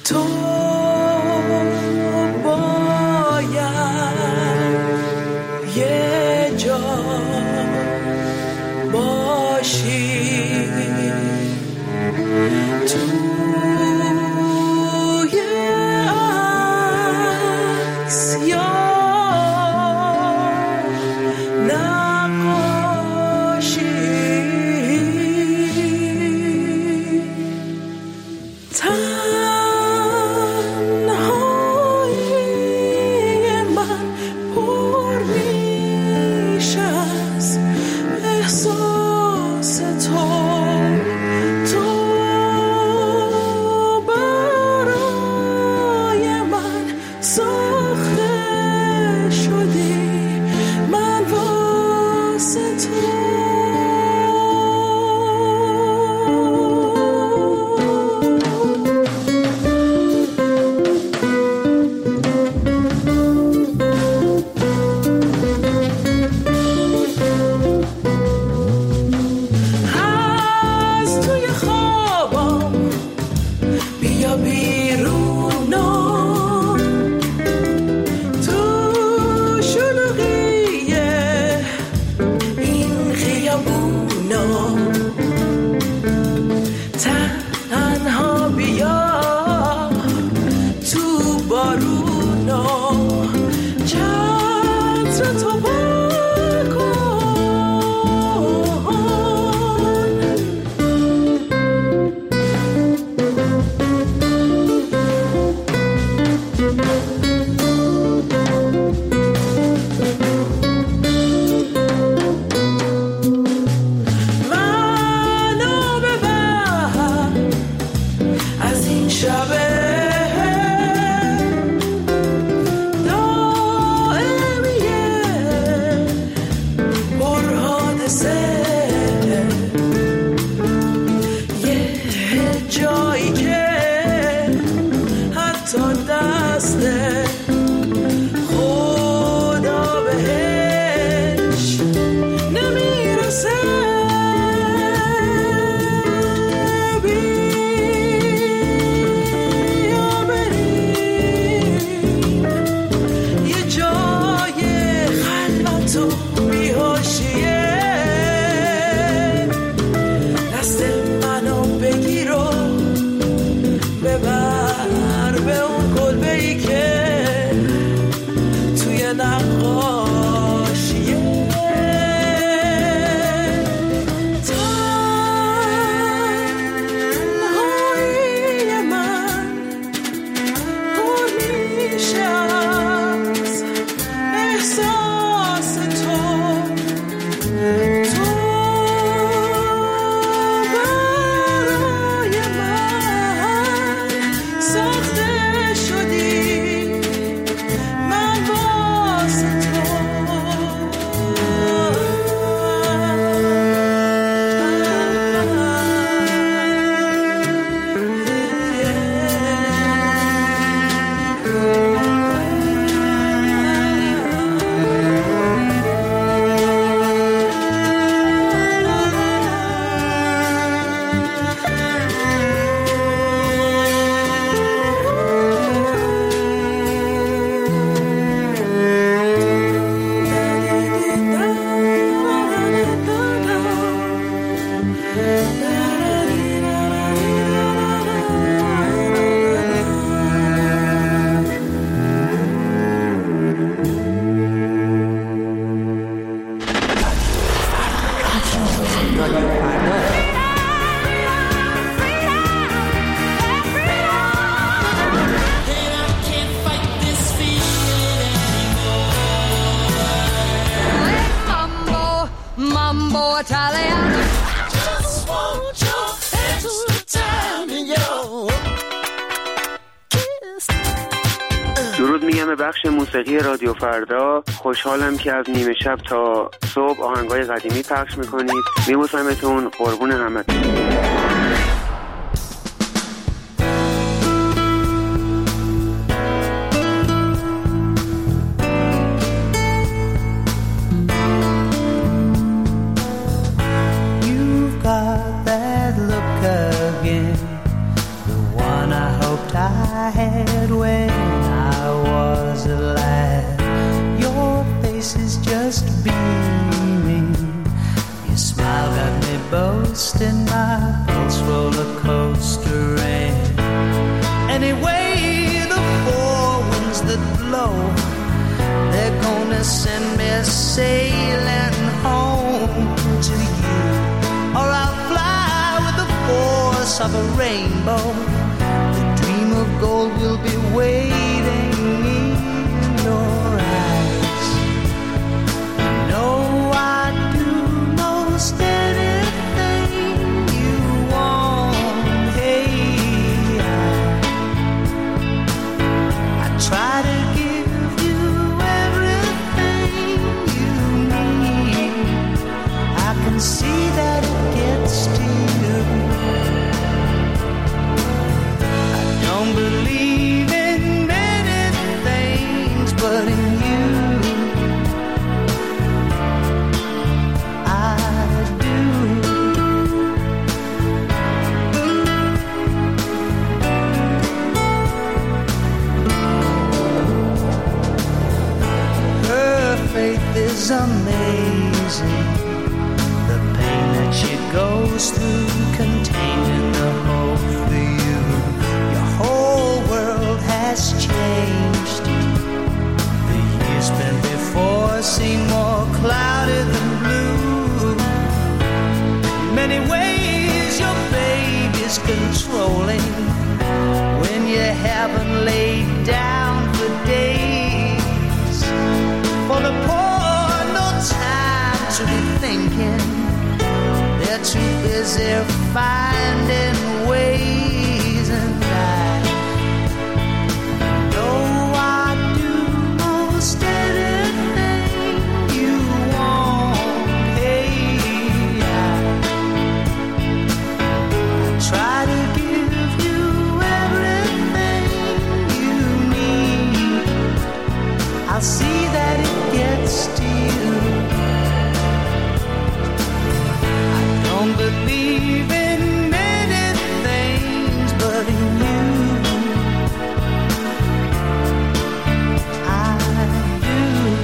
تو باید یه جا باشی، توی عکس یا نقاشی، درود میگم به بخش موسیقی رادیو فردا. خوشحالم که از نیمه شب تا صبح آهنگای قدیمی پخش میکنید. میبوسمتون، قربون همتون. You've got that look again, the one I hoped I I had when I was a lad. Your face is just beaming. Your smile got me boasting, my pulse roller coaster ran. Anyway, the four winds that blow, they're gonna send me sailing home to you. Or I'll fly with the force of a rainbow. The dream of gold will be waiting in your eyes. You know I'd do most anything you want. Hey, I try to give you everything you need. I can see that it gets to you. I don't believe in many things, but in you I do. Her faith is amazing. The pain that she goes through, contained in the hope for you. Your whole world has changed. The years spent before seem more cloudy than blue. In many ways your baby's controlling when you haven't laid down for days. For the poor, no time to be thinking. They're too busy finding ways, and I know I'd do most anything you want. Hey, I try to give you everything you need. I'll see that it gets to you. I don't believe in many things, but in you I do.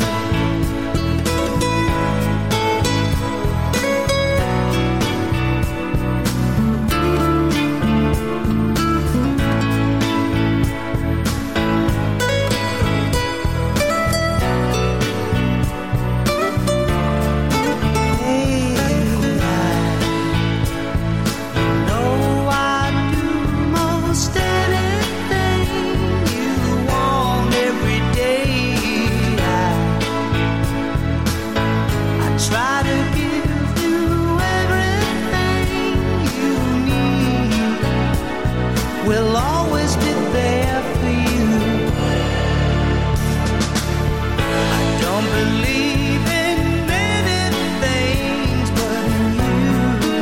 We'll always be there for you. I don't believe in many things, but in you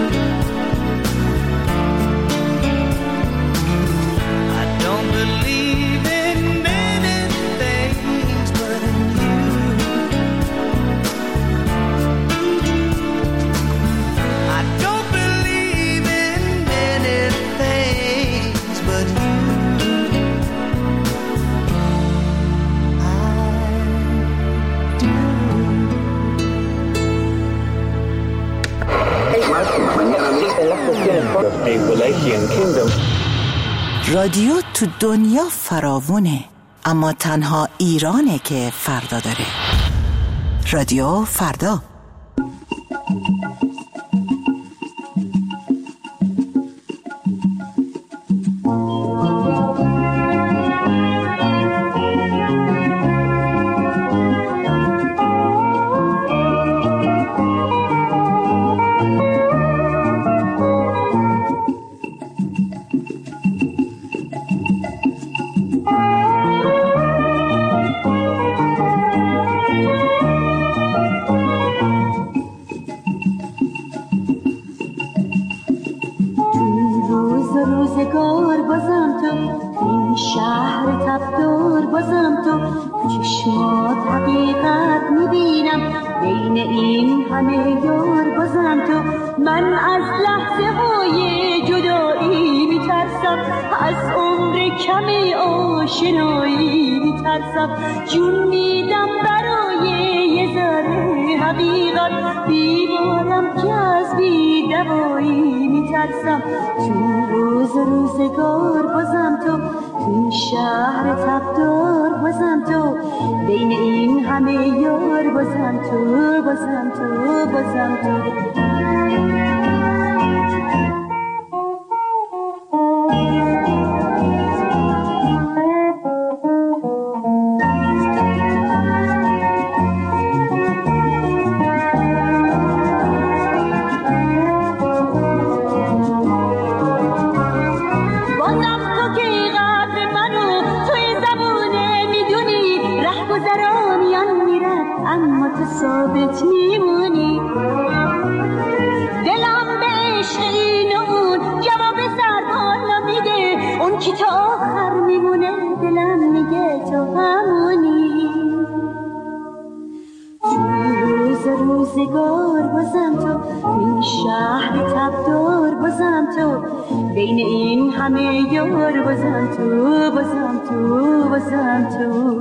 I don't believe in many things, but in you I don't believe in many things, but you رادیو تو دنیا فراوونه، اما تنها ایرانه که فردا داره. رادیو فردا. روزگار بازم تو، این شهر تبدار بازم تو، چشمات حقیقت میبینم بین این همه یار بازم تو. من از لحظه های جدایی میترسم، از عمر کم آشنایی میترسم، جون میدم برای یه ذره حقیقت، بیمارم که از بی‌دوایی میترسم. تو روزگار بازم تو، تو شهر تبدار بازم تو، بین این همه یار بازم تو، بازم تو، بازم تو. ثابت میمونی، دلم به عشق این و اون جواب سربالا میده، اون کی تا آخر میمونه دلم میگه تو همونی. تو روزگار بازم تو، این شهر تبدار بازم تو، بین این همه یار بازم تو، بازم تو، بازم تو.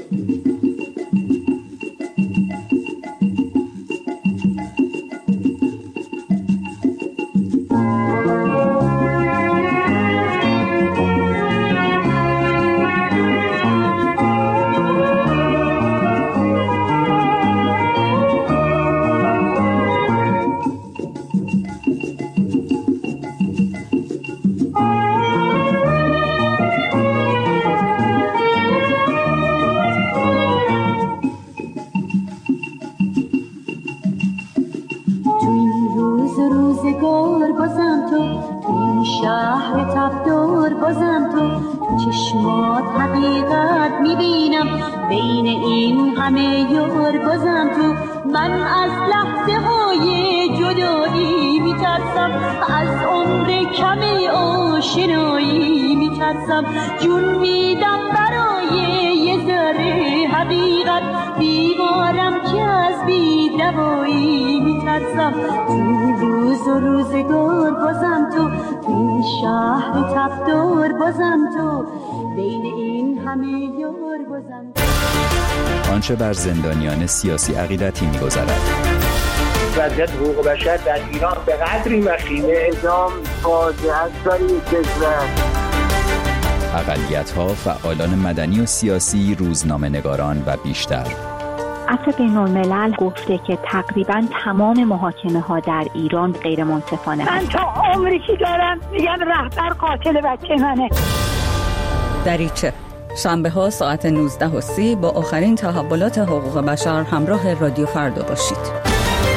روزگار بازم تو، این شهر تبدار بازم تو، چشمات حقیقت میبینم، بین این همه یار بازم تو. من از لحظه های جدایی میترسم، از عمر کم آشنایی میترسم، جون میدم برای یه ذره حقیقت، بیمارم که از بی‌دوایی میترسم. تو روزگار بازم تو، این شهر تبدار بازم تو، بین این همه یار بازم تو. آنچه بر زندانیان سیاسی عقیدتی می‌گذرد. وضعیت حقوق بشر در ایران به قدری وخیمه، اعدام فاجعه است برای کشور. اقلیت‌ها، فعالان مدنی و سیاسی، روزنامه‌نگاران و بیشتر. عفو بین‌الملل گفته که تقریباً تمام محاکمه‌ها در ایران غیر منصفانه. من تا عمری که دارم میگم رهبر قاتل بچه منه. دریچه شنبه‌ها ساعت 19:30 با آخرین تحولات حقوق بشر همراه رادیو فردا باشید.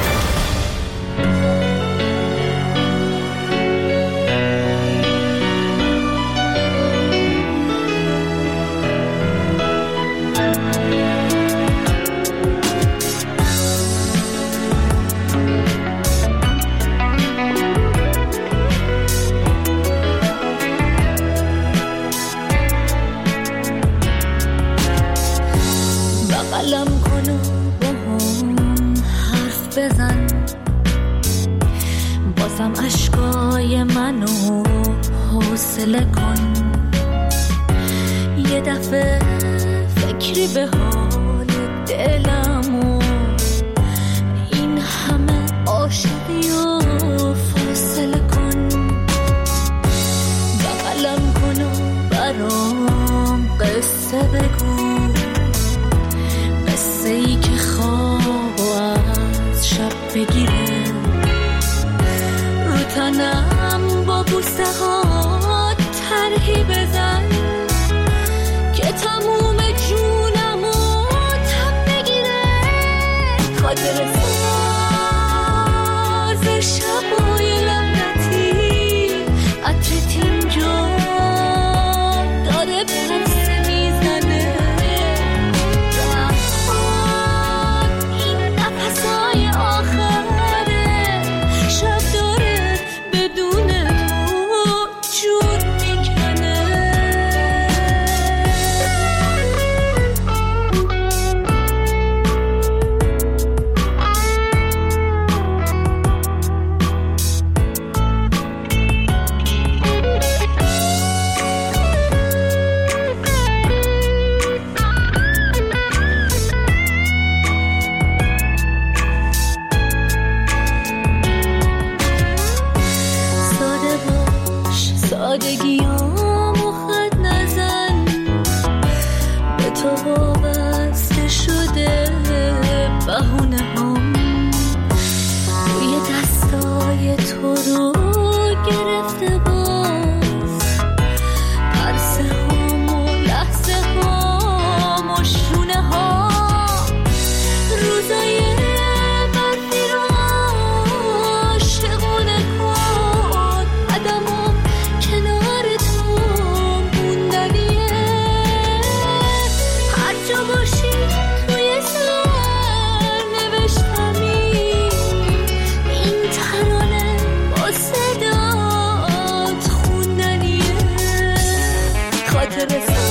بغلم کن و با هم حرف بزن، بازم عشقای منو حوصله کن، یه دفعه فکری به حال دلم و این همه عاشقی و فاصله کن. بغلم کن و برام قصه بگو، قصه ای که خواب از شب بگیره، رو تنم با بوسه ها طرحی بزن که تموم جونمو تب بگیره، خاطر ساز شبای لعنتی عطرت اینجا داره پرسه میزنه، این نفسای آخر سادگیامو خط نزن، به تو وابسته شده بهونه هم، روی دستای تو رو گرفته باز، پرسه هم و لحظه هم و شونه ها، روزای برفی رو عاشقونه کن، قدمم کنار تو موندنیه، هر جا باشی توی سر نوشتمی این ترانه با صدات خوندنیه، خاطر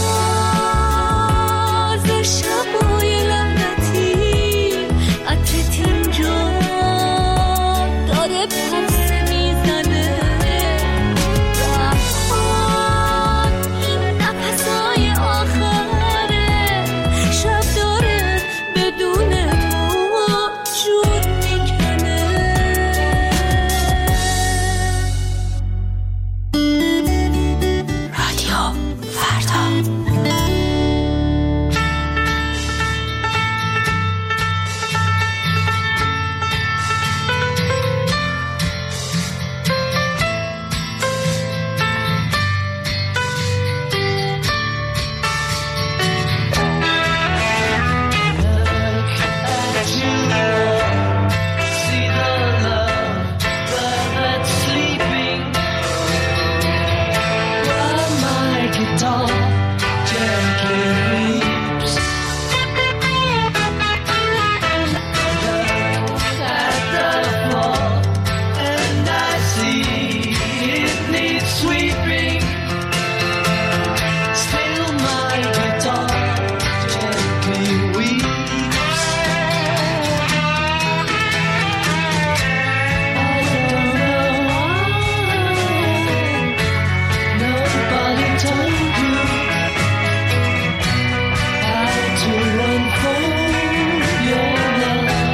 ساز شبای لعنتی عطرت اینجا داره پرسه میزنه، رفتان این نفسای آخره، شب داره بدون تو جون میکنه. رادیو فردا. See the love that's sleeping. While my guitar gently weeps. Look at the floor and I see it needs sweeping. Still my guitar gently weeps. I don't know why nobody told you how to unfold your love.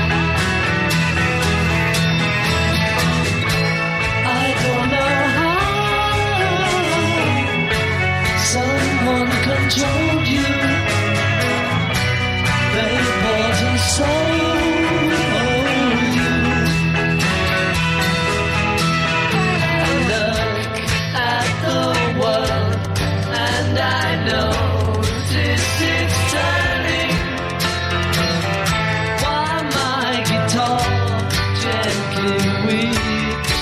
I don't know how someone controlled you. They bought and sold you. I look at the world and I notice it's turning. While my guitar gently weeps.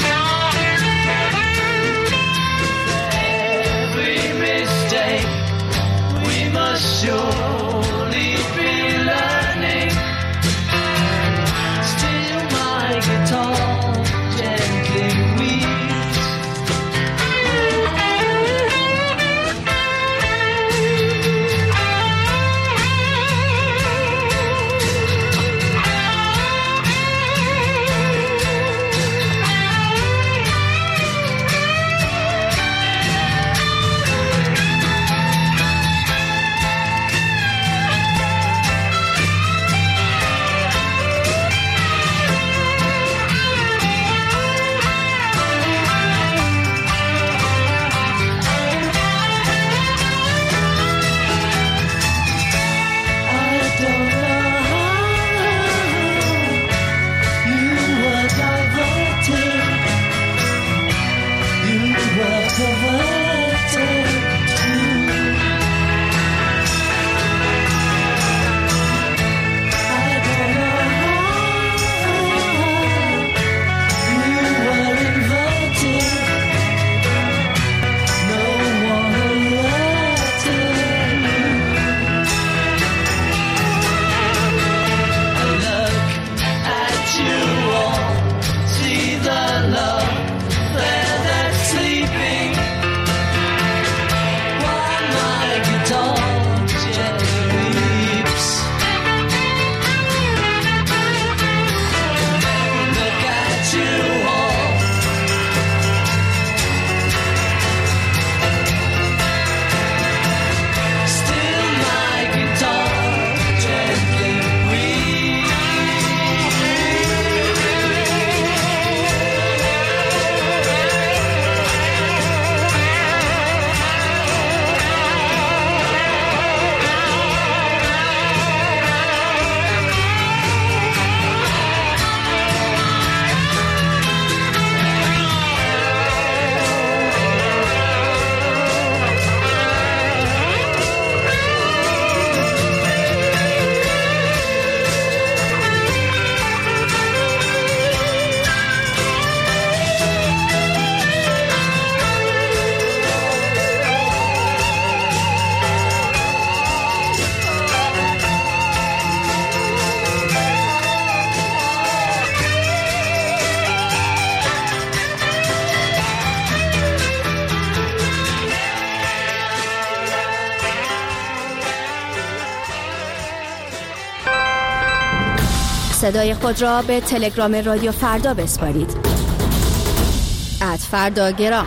Every mistake we must surely be learning. Still my guitar gently weeps. I don't know how you were diverted. You were perverted too. I don't know how you were inverted. No one alerted you. Look at you all, see the love there that's sleeping. صدای خود را به تلگرام رادیو فردا بسپارید. @فرداگرام.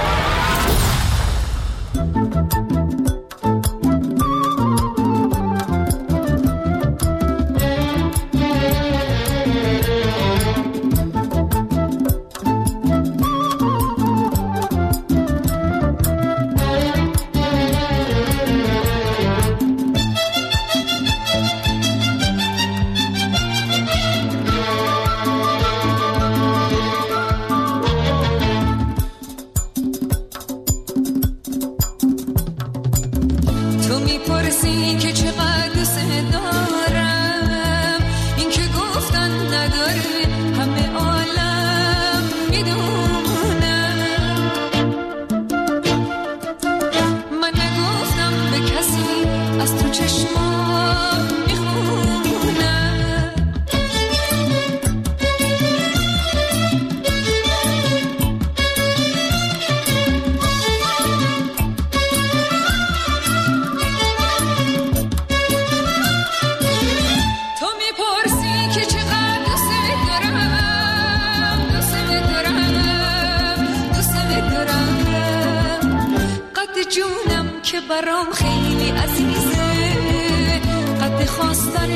برام خیلی عزیزه، قد خواستن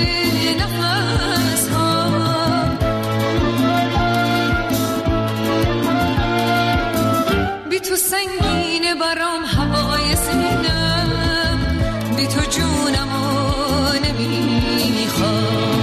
نفس ها. بی تو سنگینه برام هوای سینم، بی تو جونمو نمیخوام.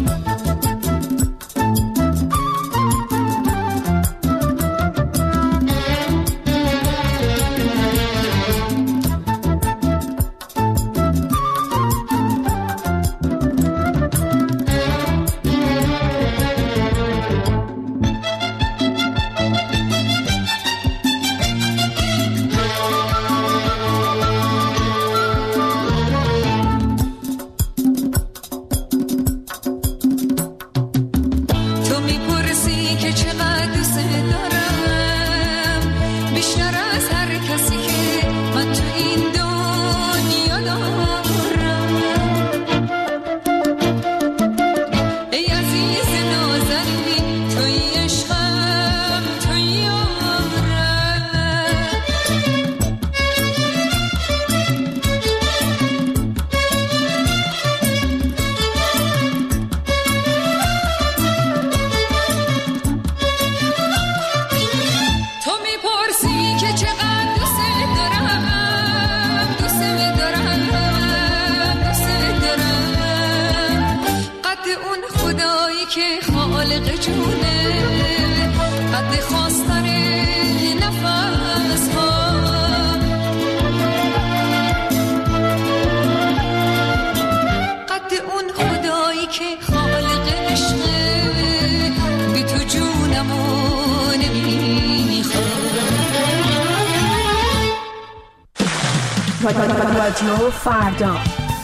رادیو فردا.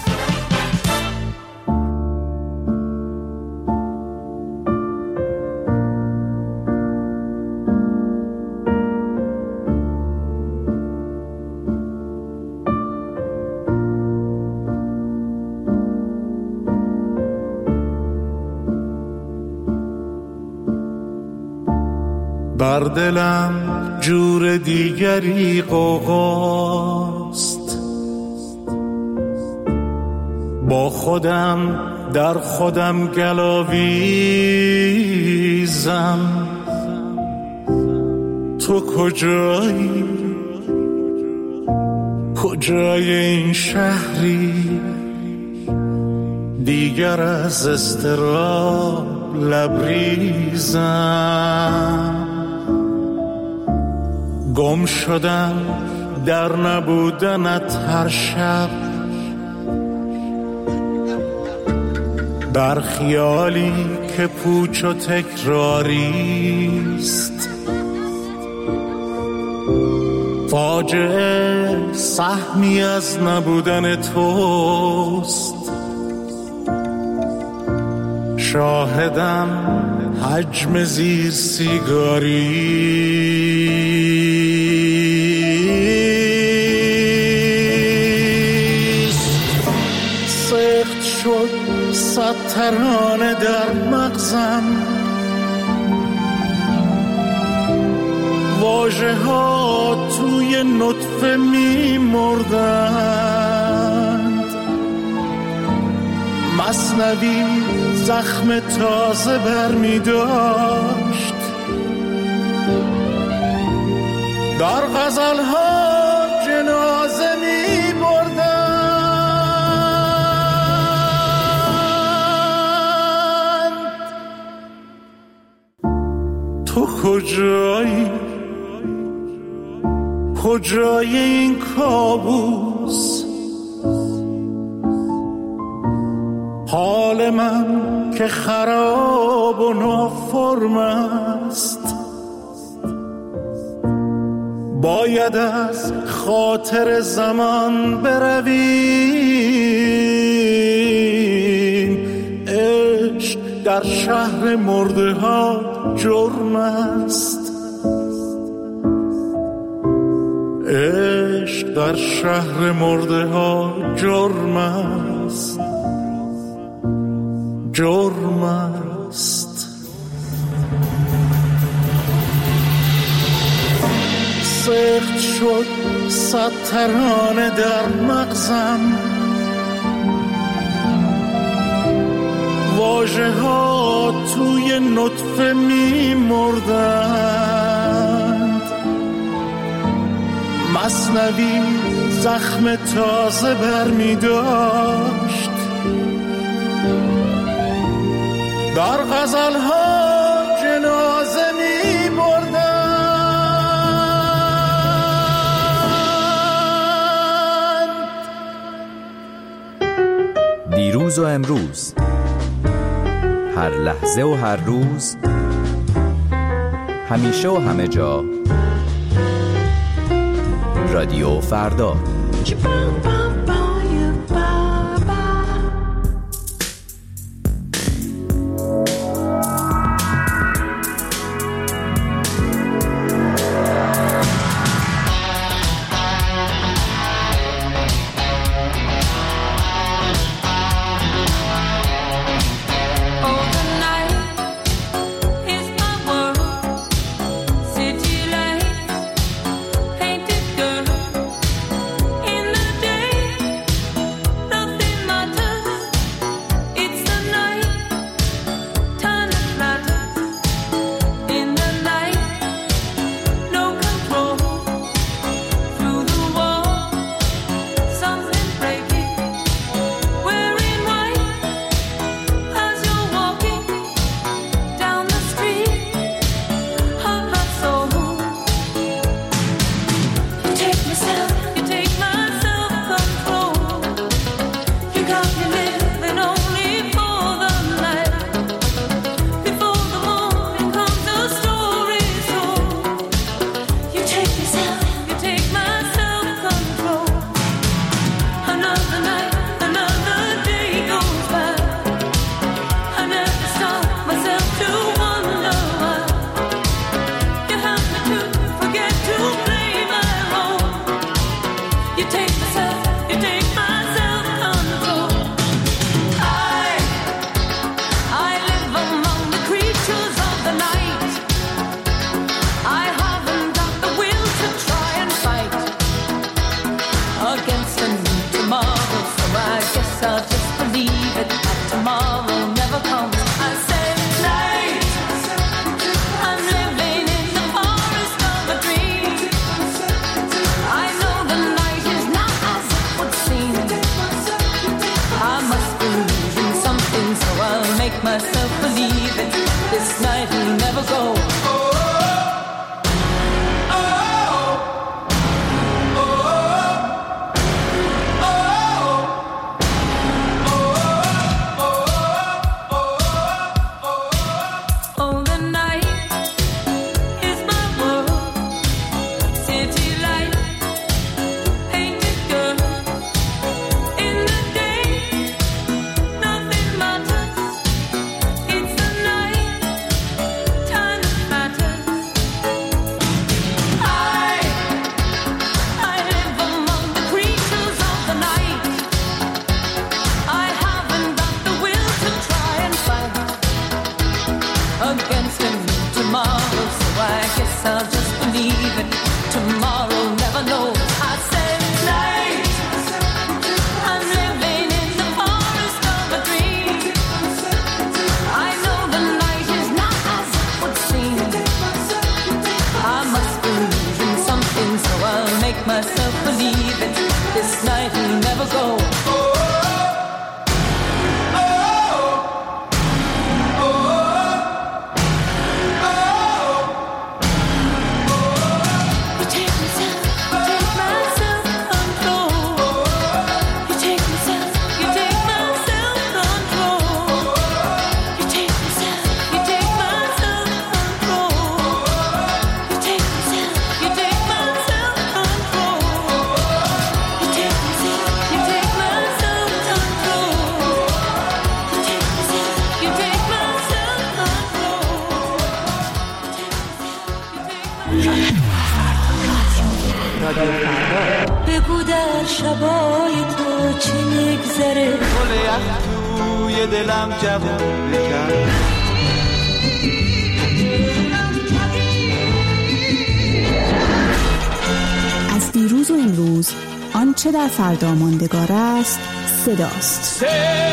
بر دلم جور دیگری غوغاست، با خودم در خودم گلاویزم. تو کجایی؟ کجای این شهری؟ دیگر از اضطراب لبریزم. گم شدم در نبودنت هر شب، بر خیالی که پوچ و تکراریست. فاجعه سهمی از نبودن توست، شاهدم حجم زیر سیگاری. سخت شد 100 ترانه در مغزم، واژه ها توی نطفه می مردند، مثنوی زخم تازه بر می داشت، در غزل ها جنازه می بردند. تو کجایی؟ کجای این کابوس؟ حال من که خراب و نافرم است، باید از خاطر زمان برویم. عشق در شهر مرده ها جرم است، عشق در شهر مرده ها جرم است، جرم است. سخت شد 100 ترانه در مغزم، واژه ها توی نطفه می مردند، مثنوی زخم تازه بر می داشت، در غزل ها جنازه می بردند. دیروز و امروز، هر لحظه و هر روز، همیشه و همه جا، رادیو فردا. رادیو فردا. بگو در شبای تو چه میگذره، گل یخ توی دلم جوونه کرد. از دیروز و امروز آنچه در فردا ماندگار است صداست.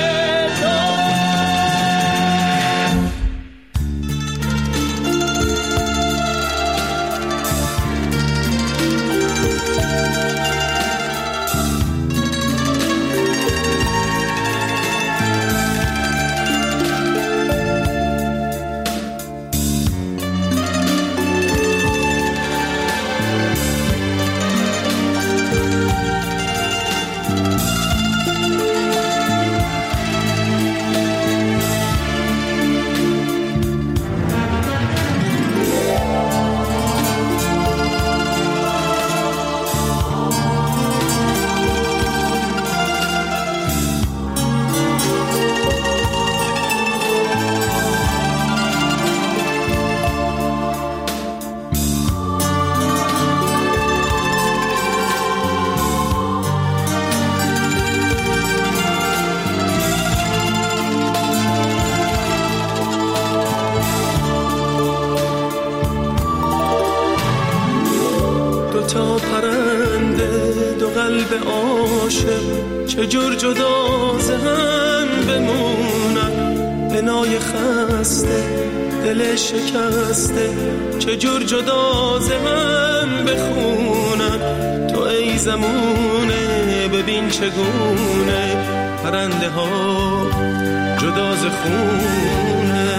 چجور جدا ز هم بمونن، بنای خسته دل شکسته چجور جدا ز هم بخونن. تو ای زمونه ببین چگونه پرنده ها جدا ز خونه،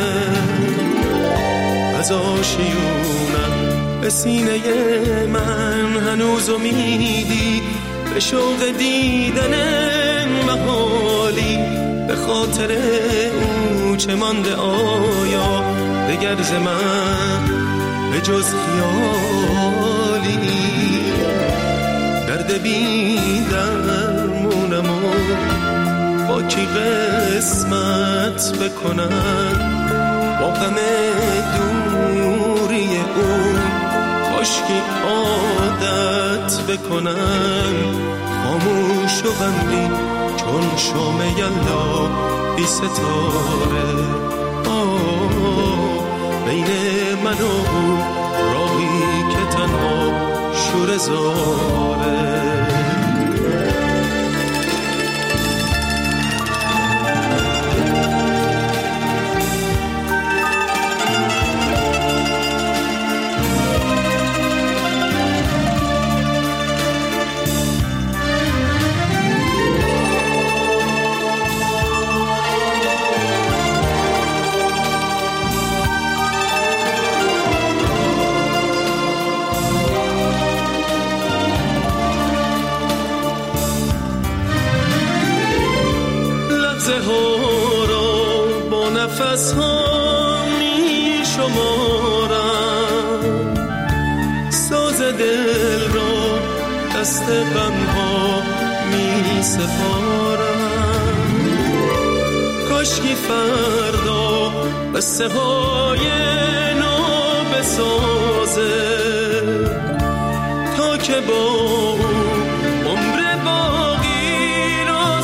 از آشیونم به سینه من هنوز امیدی، به شوق دیدن محالی، به خاطر او چه مانده آیا دگر ز من به جز خیالی. درد بی درمونم و با کی قسمت بکنم، با غم دوری او کاشکی عادت بکنم. خاموش و غمگین چون شام یلدا بی ستاره، بین من و او راهی که تنها شور زاره. نفس ها می شمارم، ساز دل را دست غم ها می سپارم. کاشکی فردا قصه های نو بسازه، تا که با او عمر باقی را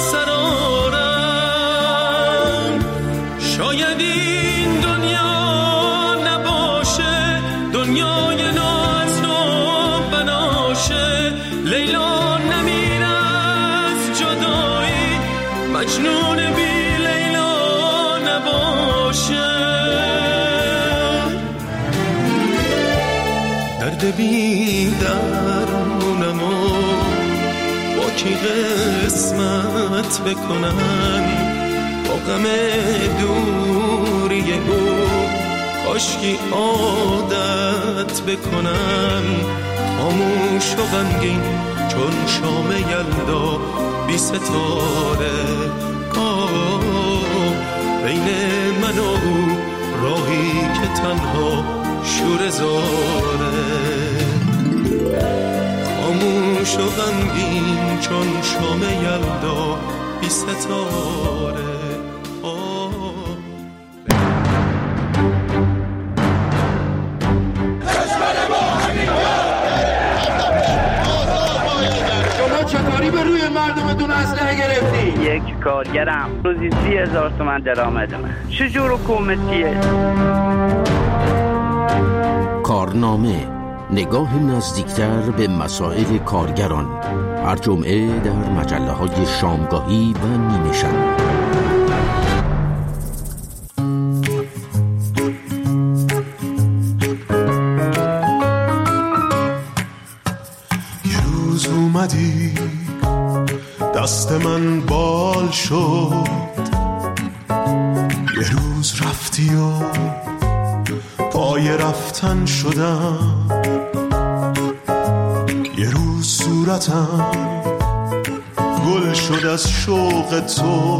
سرارم. شاید این دنیا نباشه دنیای نو از نو بناشه، لیلا نمیره از جدایی، مجنون بی لیلا نباشه. درد بی درمونم و با کی قسمت بکنم، با غم دوری او کاشکی عادت بکنم. خاموش و غمگین چون شام یلدا بی ستاره، بین من و او راهی که تنها شور زاره. خاموش و غمگین چون شام یلدا بی ستاره. به روی مردمتون اسلحه گرفتی؟ یک کارگرم روزی 30,000 تومان درآمدمه. چجور حکومتیه؟ کارنامه، نگاه نزدیکتر به مسائل کارگران، هر جمعه در مجله‌های شامگاهی و نیمه شب. یه روز اومدی دست من بال شد، یه روز رفتی و پای رفتن شدم، یه روز صورتم گل شد از شوق تو،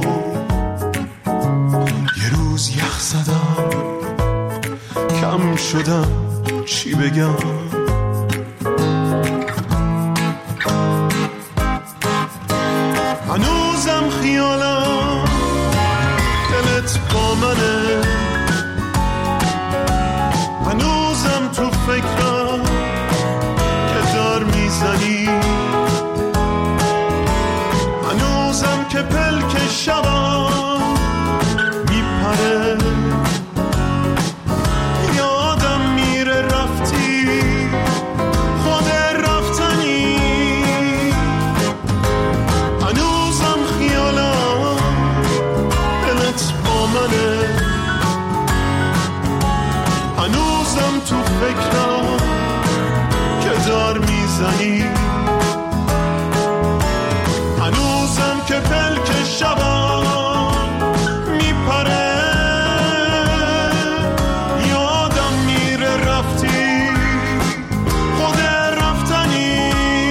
یه روز یخ زدم کم شدم چی بگم، هنوزم خیالم دلت با منه، هنوزم تو فکرم که دار میزنی، هنوزم که پلک شبم میپره، یادم میره رفتی خود رفتنی، هنوزم خیالم دلت با منه، هنوزم تو فکرم که دار میزنی، هنوزم که پلک شبم میپره، یادم میره رفتی خود رفتنی.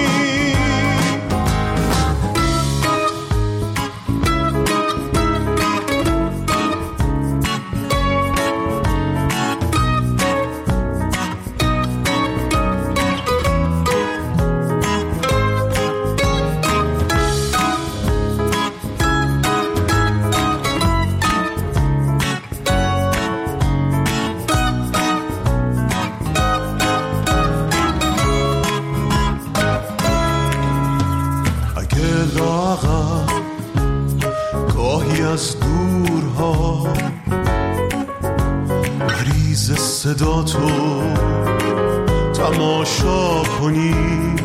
از دورها مریض صدا تو تماشا کنی،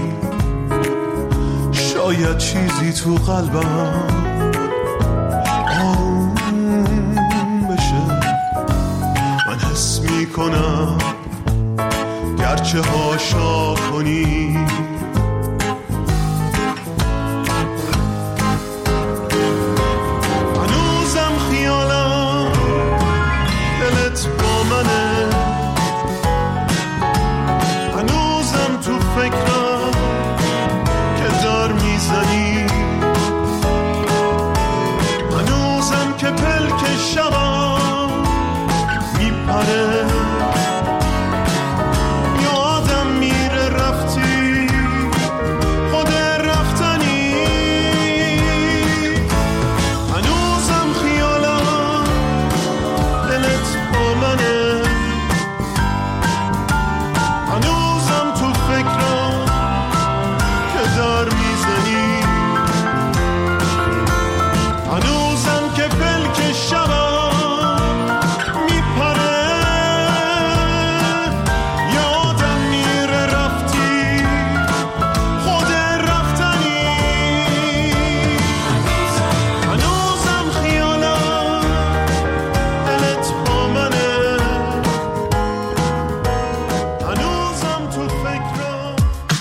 شاید چیزی تو قلبم آروم بشه، من حس میکنم گرچه هاشا کنی، هنوزم تو فکرم که دار میزنی، هنوزم که پلک شبم میپره، یادم میره رفتی خود رفتنی، هنوزم خیالم دلت با منه، هنوزم تو فکرم که دار میزنی، هنوزم که پلک شبم میپره، یادم میره رفتی خود رفتنی، هنوزم خیالم دلت با منه، هنوزم تو فکرم.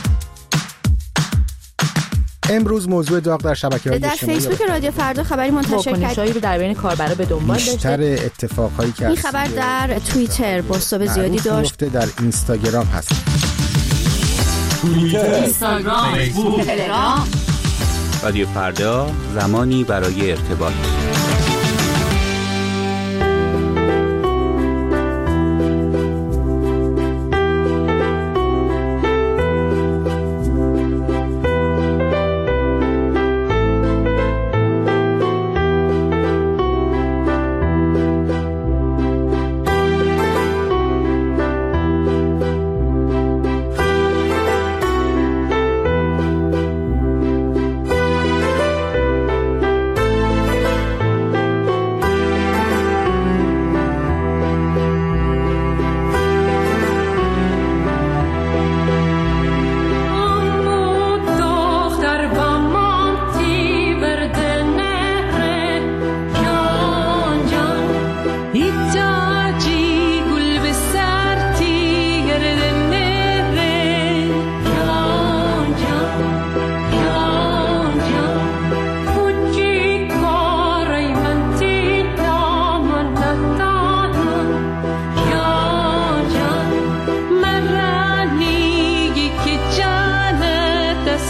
امروز موضوع داغ در شبکه‌های اجتماعی در فیسبوک رادیو فردا خبری منتشر واکنش‌هایی رو در بین کاربرا به دنبال داشته. بیشتر اتفاقایی که این خبر در توییتر بازتاب زیادی داشت، در اینستاگرام هست، توییتر، اینستاگرام، فیسبوک، تلگرام. رادیو فردا، زمانی برای ارتباط.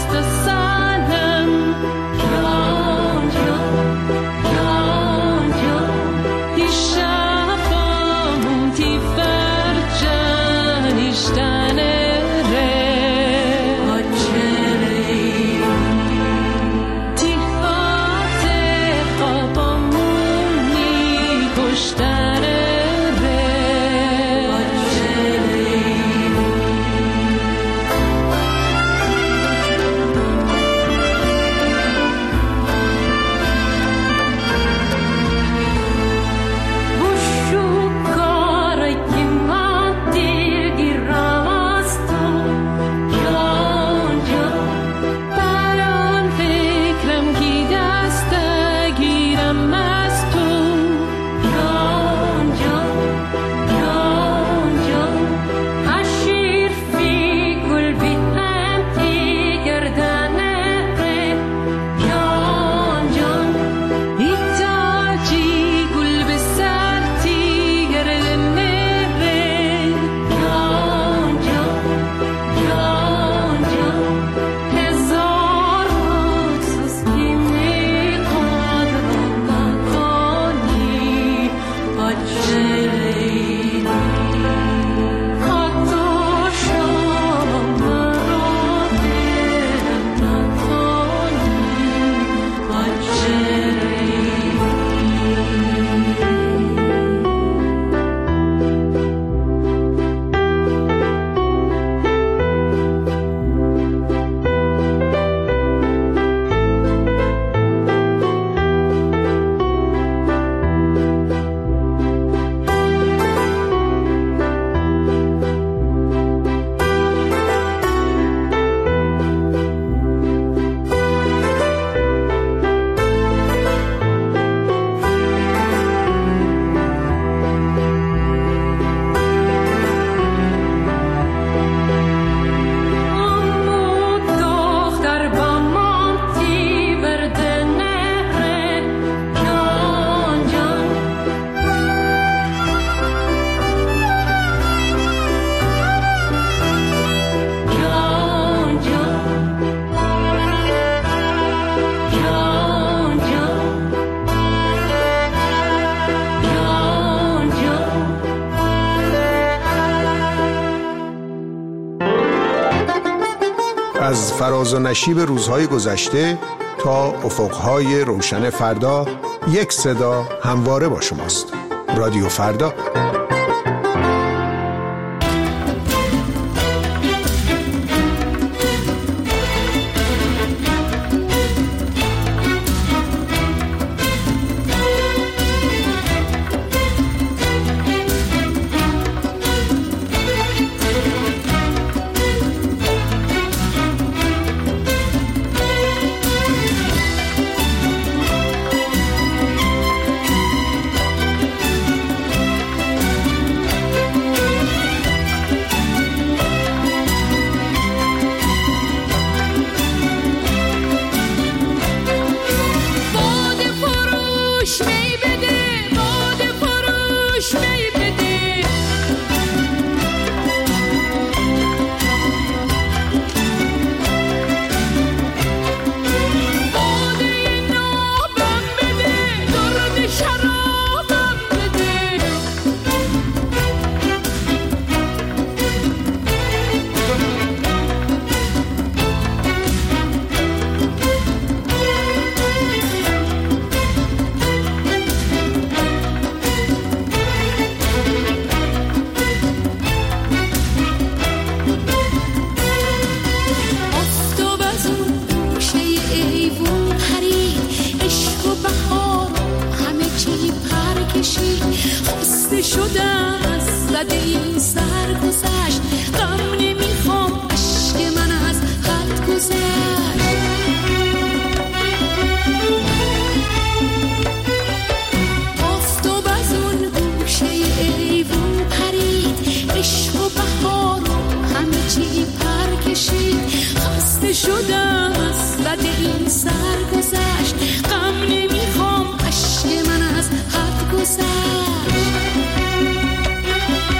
از فراز و نشیب روزهای گذشته تا افقهای روشن فردا، یک صدا همواره با شماست. رادیو فردا.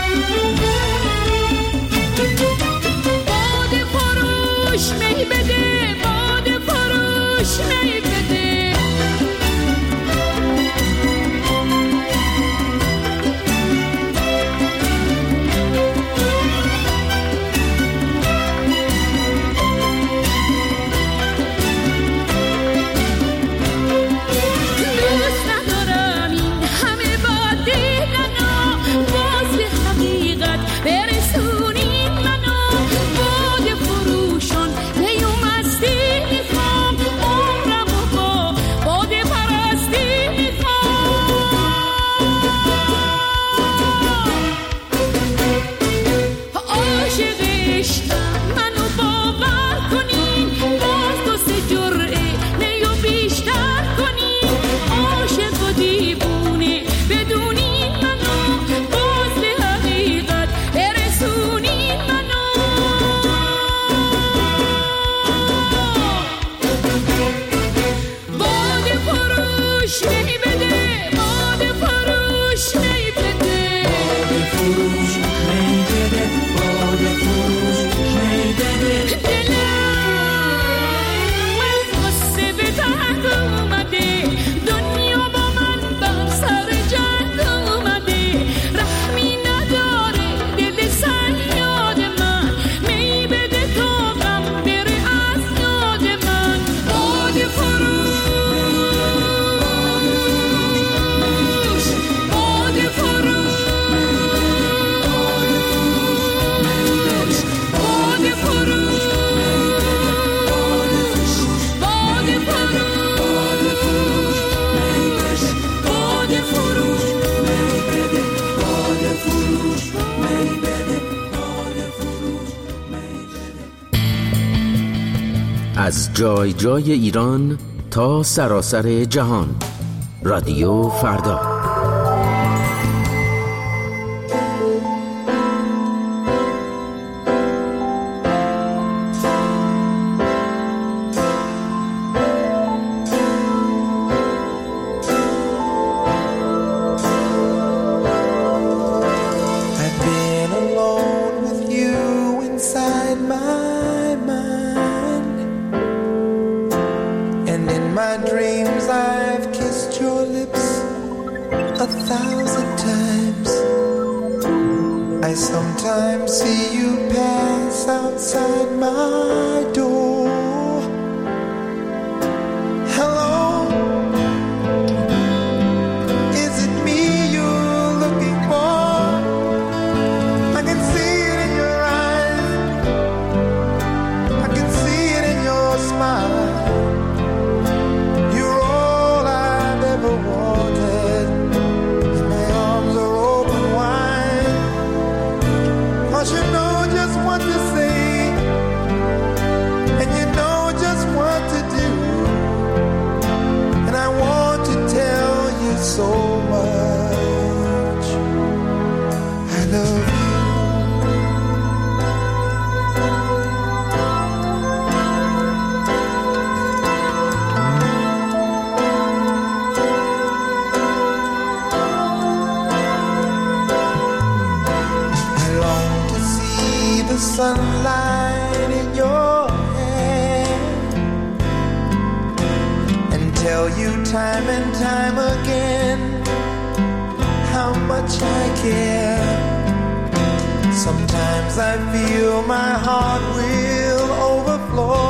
می بده باده فروش می بده. از جای جای ایران تا سراسر جهان. رادیو فردا. Sunlight in your hair and tell you time and time again how much I care. Sometimes I feel my heart will overflow.